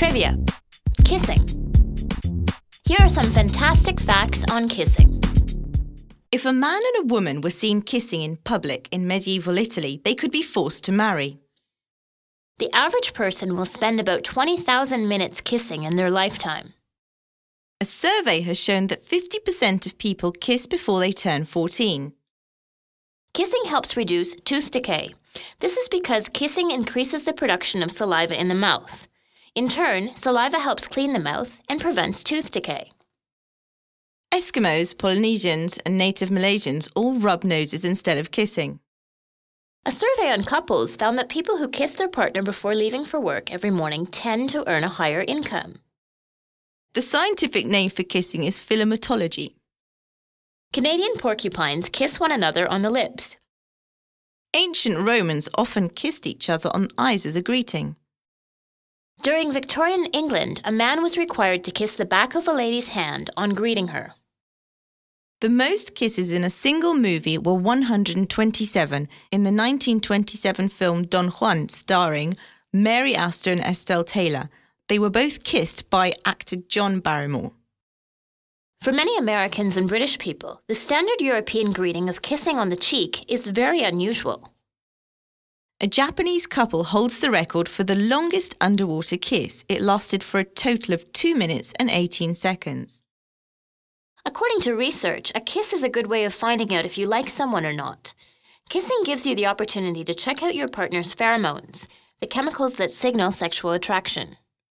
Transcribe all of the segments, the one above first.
Trivia. Kissing. Here are some fantastic facts on kissing. If a man and a woman were seen kissing in public in medieval Italy, they could be forced to marry. The average person will spend about 20,000 minutes kissing in their lifetime. A survey has shown that 50% of people kiss before they turn 14. Kissing helps reduce tooth decay. This is because kissing increases the production of saliva in the mouth. In turn, saliva helps clean the mouth and prevents tooth decay. Eskimos, Polynesians, and native Malaysians all rub noses instead of kissing. A survey on couples found that people who kiss their partner before leaving for work every morning tend to earn a higher income. The scientific name for kissing is philematology. Canadian porcupines kiss one another on the lips. Ancient Romans often kissed each other on the eyes as a greeting. During Victorian England, a man was required to kiss the back of a lady's hand on greeting her. The most kisses in a single movie were 127 in the 1927 film Don Juan, starring Mary Astor and Estelle Taylor. They were both kissed by actor John Barrymore. For many Americans and British people, the standard European greeting of kissing on the cheek is very unusual. A Japanese couple holds the record for the longest underwater kiss. It lasted for a total of 2 minutes and 18 seconds. According to research, a kiss is a good way of finding out if you like someone or not. Kissing gives you the opportunity to check out your partner's pheromones, the chemicals that signal sexual attraction.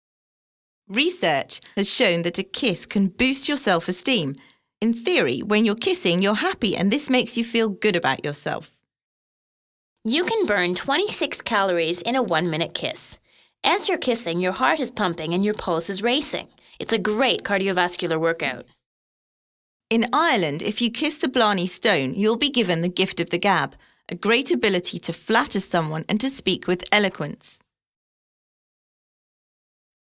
Research has shown that a kiss can boost your self-esteem. In theory, when you're kissing, you're happy and this makes you feel good about yourself. You can burn 26 calories in a 1-minute kiss. As you're kissing, your heart is pumping and your pulse is racing. It's a great cardiovascular workout. In Ireland, if you kiss the Blarney Stone, you'll be given the gift of the gab, a great ability to flatter someone and to speak with eloquence.